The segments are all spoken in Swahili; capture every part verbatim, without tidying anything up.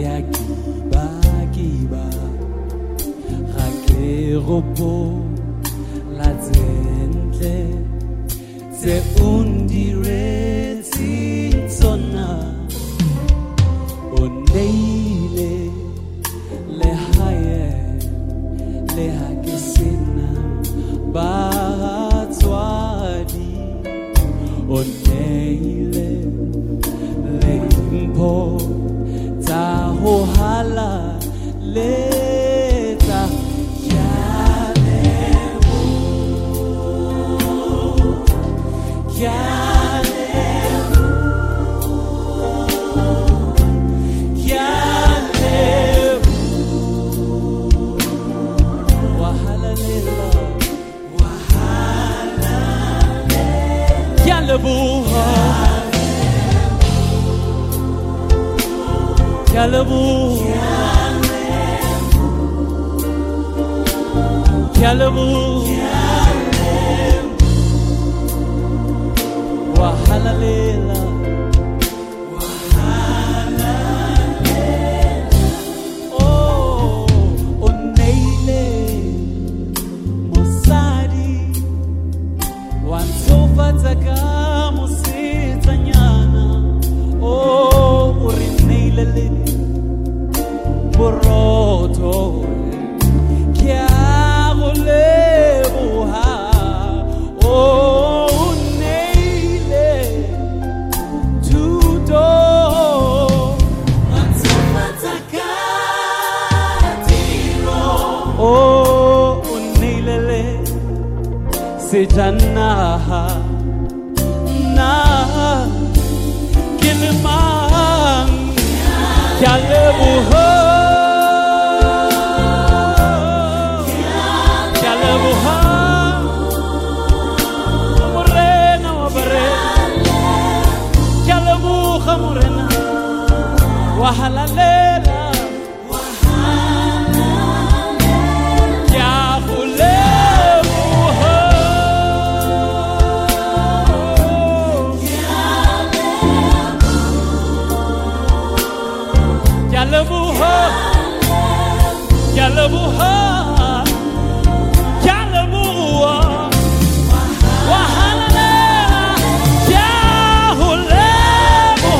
kiba kiba Rakeropo la zentle Se undireti tsona Oneile le haye le hakesina batswadi Oneile le impo ta hohala le ta Kyalebu Kyalebu Kyalebu Wahala lela Wahala lela Kyalebu Kyalebu Kyalebu Wahala lela Wahala lela Oh Oneile Mosadi Wansofataka Musitanyana Oh Urineile lini Boroto Kyalebuha Oh Neile Tudo Matsumataka Tiro Oh Neile Sejana Na Kilman Kyalebuha Wahala lela Wahala lela Kyakulebu Kyalebu Kyalebu Kyalebu Wahala lela Kyakulebu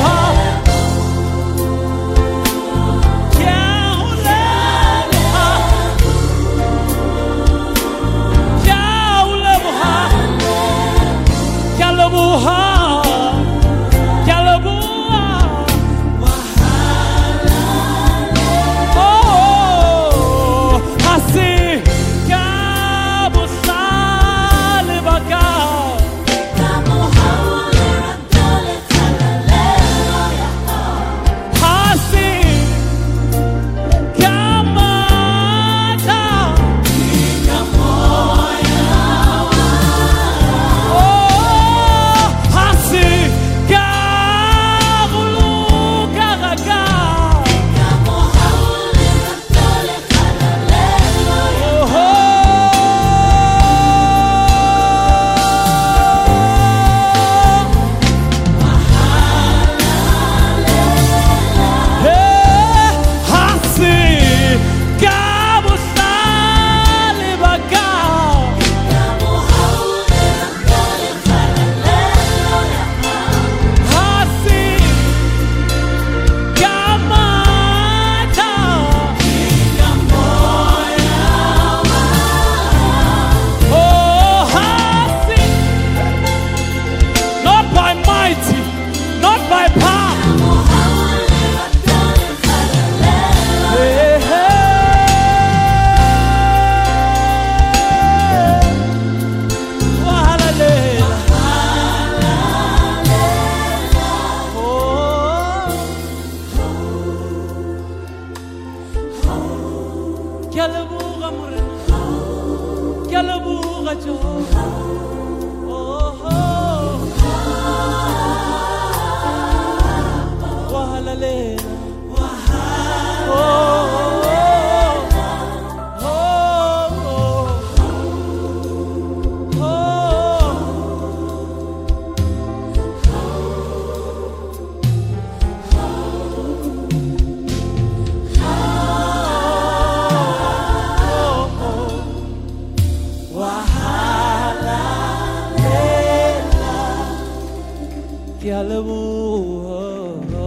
Yalamu